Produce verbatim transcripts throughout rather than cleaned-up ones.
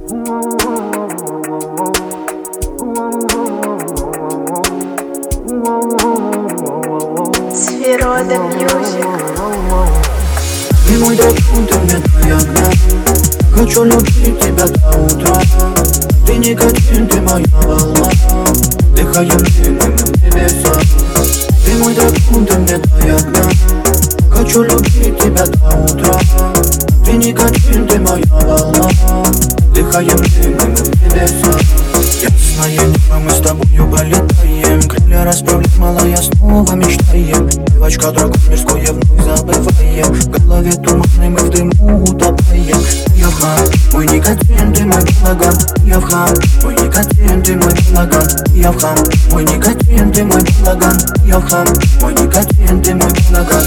Свирода Мьюзик. Ты мой дождь, ты мне твоя огня. Хочу любить тебя до утра. Ты никотин, ты моя волна. Дыхаем длинным небеса. Ты мой дождь, ты мне твоя огня. Хочу любить тебя до утра. Ты никотин, ты моя волна. Дыхаем длинным небеса. Ясное небо, мы с тобою полетаем. Крылья расправляем, малая, снова мечтаем. Девочка, другой мирское вновь забываем. В голове туманной мы в дыму утопаем. Я в хлам, мой никотин, ты мой балаган. Я в хлам, мой никотин, ты мой балаган. Я в хлам, мой никотин, ты мой балаган. Я в хлам, мой никотин, ты мой балаган.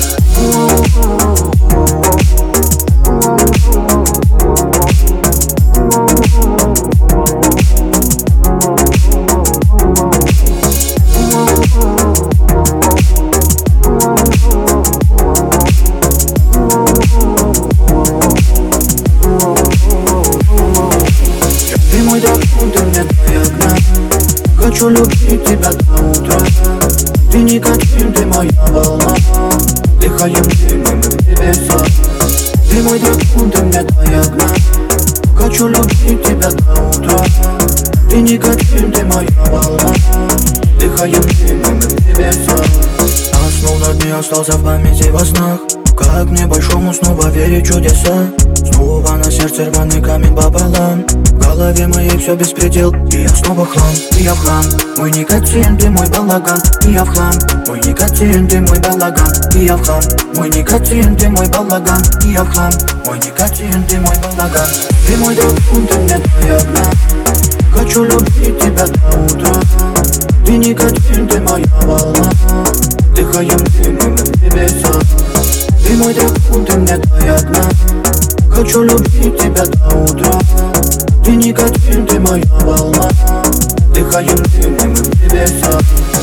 Хочу любить тебя до утра. Ты никотин, ты моя волна. Дыхаем длинным небеса. Ты мой дракон, ты мне твоя огня. Хочу любить тебя до утра. Ты никотин, ты моя волна. Дыхаем длинным небеса. Основ на дне остался в памяти во снах. Как мне большому снова верить в чудеса. Снова на сердце рваный камень пополам. В голове моей все беспредел. И я снова хлам, и я в хлам. Мой никотин, ты мой балаган. И я в хлам, мой никотин, ты мой балаган. И я в хлам, мой никотин, ты мой балаган. И я в хлам, мой никотин, ты мой балаган. Ты мой дракон, ты мне твоя огня. Хочу любить тебя до утра. Ты никотин, ты моя волна. Дыхаем длинным небеса. Ты мой дракон, ты мне твоя огня. Хочу любить тебя до утра. Ты никотин, ты моя волна. Дыхаем длинным небеса.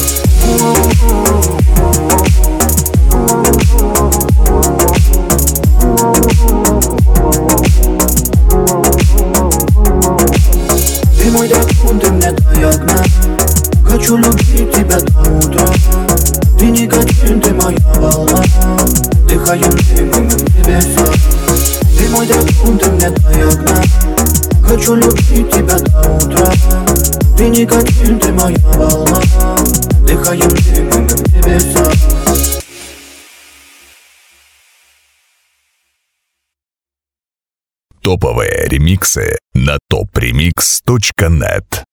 Ты мой дракон, ты мне твоя огня. Хочу любить тебя до утра. Ты никотин, ты моя волна. Дыхаем длинным небеса. Ты мой дракон, ты мне твоя огня. Хочу любить тебя до утра. Ты никотин, ты моя волна. Дыхаем длинным небеса. Топовые ремиксы на топ ремикс точка нет.